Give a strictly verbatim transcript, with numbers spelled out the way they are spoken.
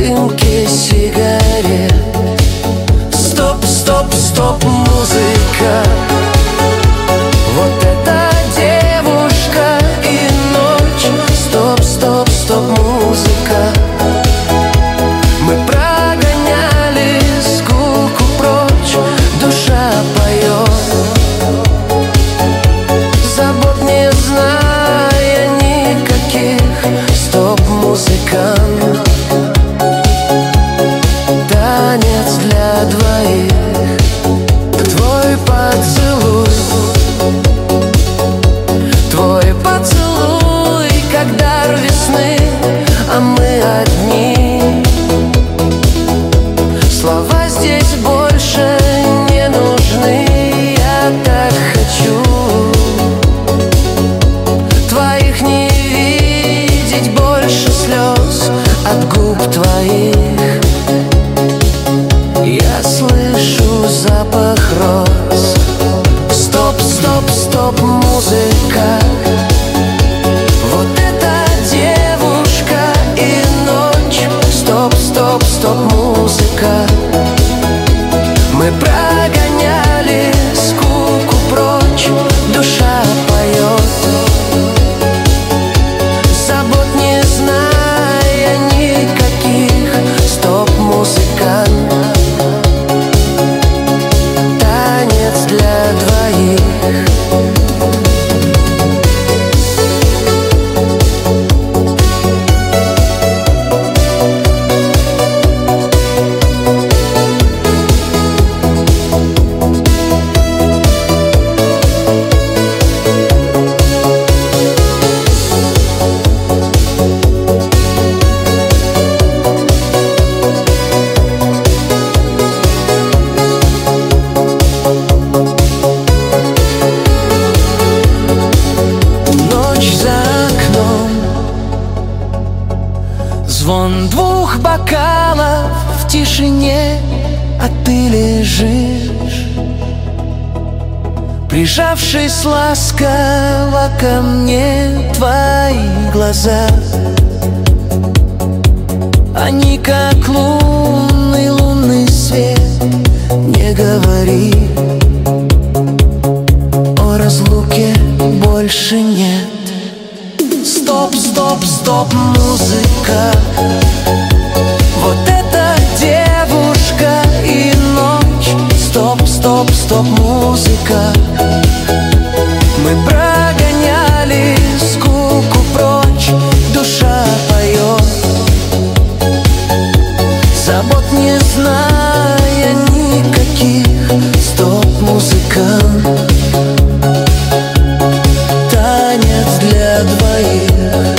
дымке сигарет. Стоп, стоп, стоп, музыка. Вот эта девушка и ночь. Стоп, стоп, стоп, музыка. Мы прогоняли скуку прочь. Душа поет, забот не зная никаких. Стоп, музыкант. Танец для двоих. Твой поцелуй, твой поцелуй, как дар весны, а мы одни. Слова здесь больше не нужны. Я так хочу твоих не видеть больше слез от губ твоих. Я слышу запах роз. Стоп, стоп, стоп, музыка. Вот эта девушка и ночь. Стоп, стоп, стоп, музыка. Мы прогоняли скуку прочь. Душа поет, забот не зная никаких. Стоп, музыкант. Танец для двоих. Звон двух бокалов в тишине, а ты лежишь, прижавшись ласково ко мне. Твои глаза, они как лунный, лунный свет. Не говори, о разлуке больше нет. Стоп, стоп, стоп, музыка. Вот эта девушка и ночь. Стоп, стоп, стоп, музыка. Мы прогоняли скуку прочь. Душа поет, забот не зная никаких. Стоп, музыкант. Танец для двоих.